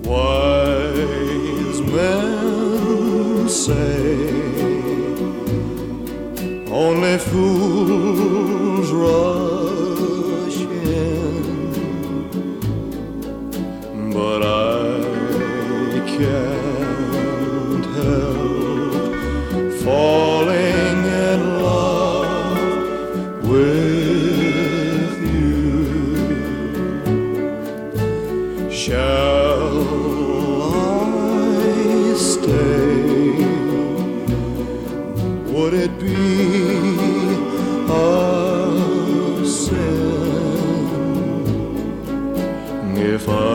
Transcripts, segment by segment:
Wise men say only fools rush in, but I can't help falling in love with you. Shall I stay? Would it be a sin if I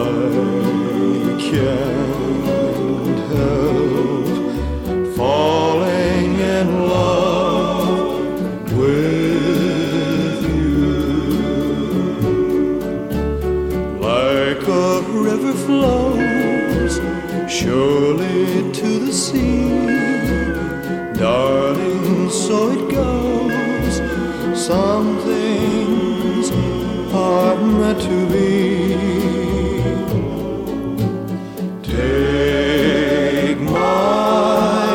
can't help falling in love with you? Like a river flows surely to the sea, darling, so it goes. Some things are meant to be. Take my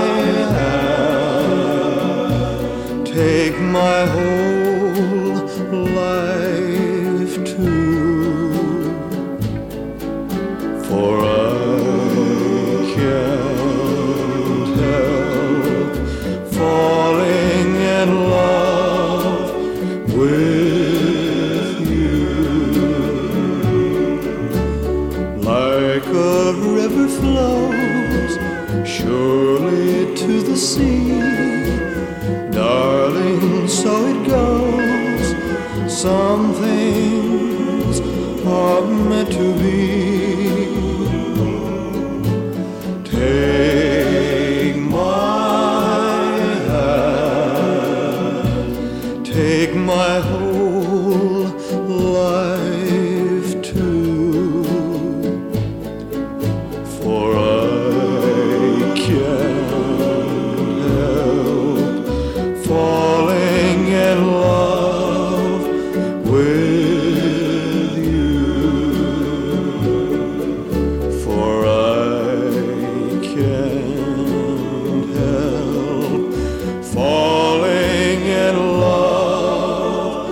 hand, take my whole life too, for I can't help falling in love with you. Like a river flows surely to the sea, darling, so it goes. Some things are meant to be. Take my hand, take my whole life too, for I can't help falling in love with you, for I can't help falling in love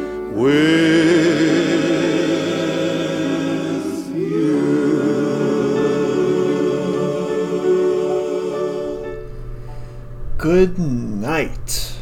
with you. Good night.